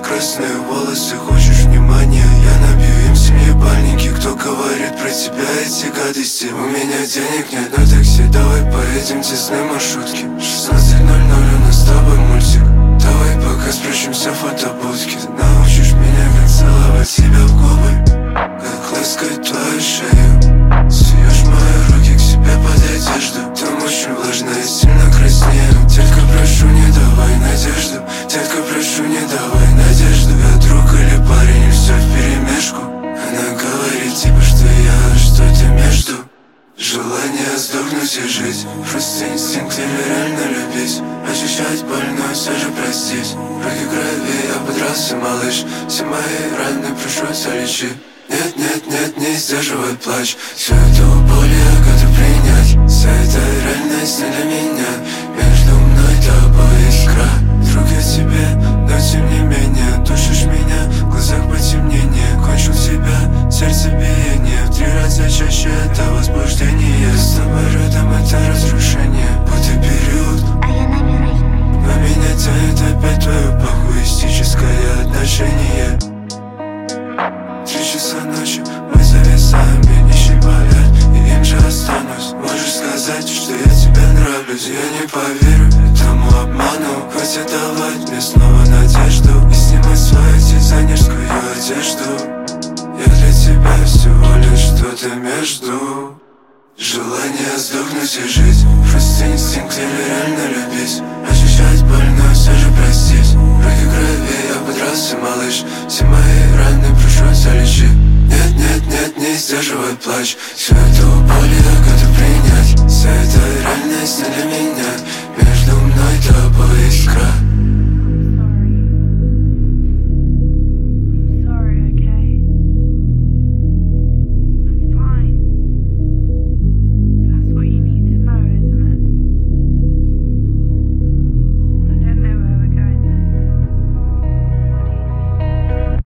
красные волосы, хочешь внимания? Я набью им семьи бальники. Кто говорит про тебя эти гадости? У меня денег нет на такси, давай поедем тесной маршрутки. 16:00 у нас с тобой мультик. Давай пока спрячемся в фотобудке. Ты научишь меня, как целовать себя в губы, как ласкать твою шею. Суешь мои руки к себе под одежду. Там очень влажно и сильно краснею. Детка, прошу, не давай надежду. Детка, прошу, не давай надежду. Я друг или парень, и все вперемешку. Она говорит типа, что я что-то между. Желание сдохнуть и жить. Просто инстинкт или реально любить. Ощущать боль, но все же простить. Руки крови, я подрался, малыш. Все мои раны прошу залечи. Нет, нет, нет, не сдерживай плач. Всю эту боль я готов принять. Вся эта реальность не для меня. Между мной и тобой искра. Друг, я тебе, но тем не менее душишь меня, в глазах потемнение. Кончил тебя, сердцебиение в 3 раза чаще, это возбуждение. С тобой рядом это разрушение, будто период. Но меня тянет опять твою паху, эстетическое отношение. 3 часа ночи, мы зависаем, я нищий поэт, и им же останусь. Можешь сказать, что я тебе нравлюсь, я не поверю этому обману. Хватит давать мне снова надежду и снимать свою дизайнерскую одежду. Я для тебя всего лишь что-то между. Желание сдохнуть и жить. Просто инстинкт или реально любить. Ощущать боль, но все же простить. Руки крови, я подрался, малыш. Все мои раны прошу залечи. Нет, нет, нет, не сдерживай плач. Всю эту боль я готов принять. Вся эта реальность не для меня. Между мной и тобой искра.